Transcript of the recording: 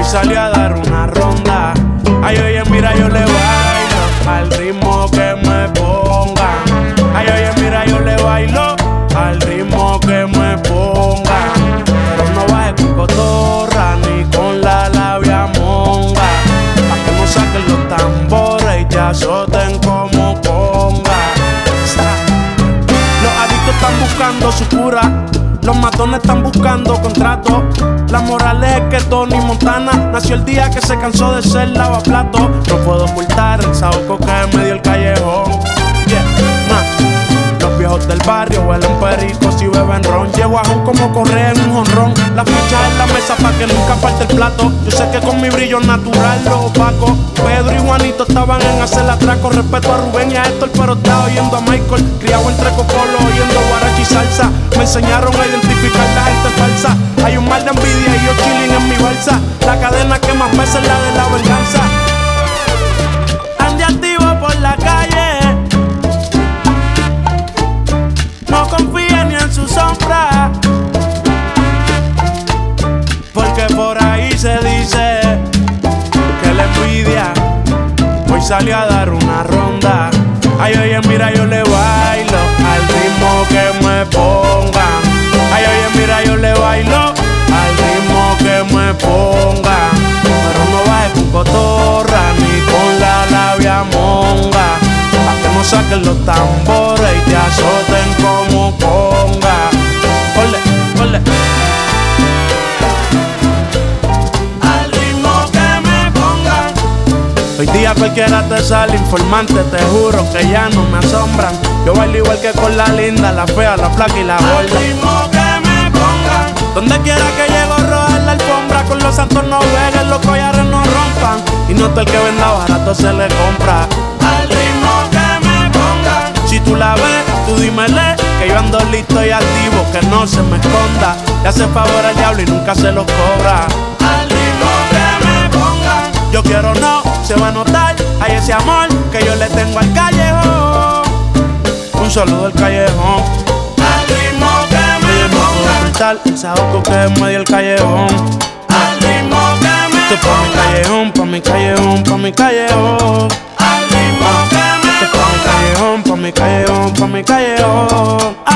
salí a dar una ronda. Ay, oye, mira, yo le bailo al ritmo que me pongan. Ay, oye, mira, yo le bailo al ritmo que me pongan. Pero no baje con cotorra ni con la labia monga. Pa' que no saquen los tambores y te azoten como conga. Los adictos están buscando su cura. Los matones están buscando contrato. La moral es que Tony Montana nació el día que se cansó de ser lavaplato. No puedo ocultar el saoco que me dio el callejón. Yeah, los viejos del barrio huelen pericos y beben ron. Llego a Jun como correr en un jonrón. La ficha en la mesa pa' que nunca falte el plato. Yo sé que con mi brillo natural lo opaco. Pedro y Juanito estaban en hacer atraco. Respeto a Rubén y a Héctor, pero estaba oyendo a Michael. Criado entre cocolos, oyendo guarachi y salsa. Me enseñaron a identificar la gente falsa. Hay un mal de envidia y yo chilling en mi balsa. La cadena que más pesa es la de la venganza. Ande activo por la calle. No confíe ni en su sombra. Porque por ahí se dice que la envidia hoy salió a dar una ronda. Ay, oye, mira, yo le bailo al ritmo que me pongan. Ay, oye, mira, yo le bailo al ritmo que me pongan. Pero no baje con cotorra ni con la labia monga. Pa' que no saquen los tambores y te azoten como conga. Ole, ole. Al ritmo que me pongan. Hoy día cualquiera te sale informante. Te juro que ya no me asombran. Yo bailo igual que con la linda, la fea, la flaca y la gorda. Al ritmo que me pongan. Donde quiera que llego rojar la alfombra. Con los santos no jueguen, los collares no rompan. Y no todo el que venda barato se le compra. Al ritmo que me pongan. Si tú la ves, tú dímele que yo ando listo y activo, que no se me esconda. Le hace favor al diablo y nunca se los cobra. Al ritmo que me pongan. Yo quiero no, se va a notar. Hay ese amor que yo le tengo al callejón. Un saludo al callejón. Al ritmo que me pongan. El saoco que me dio el callejón. Al ritmo que me pongan. Pa' mi callejón, pa' mi callejón, pa' mi callejón. Al ritmo que me pongan. Pa' mi callejón, pa' mi callejón, pa' mi callejón.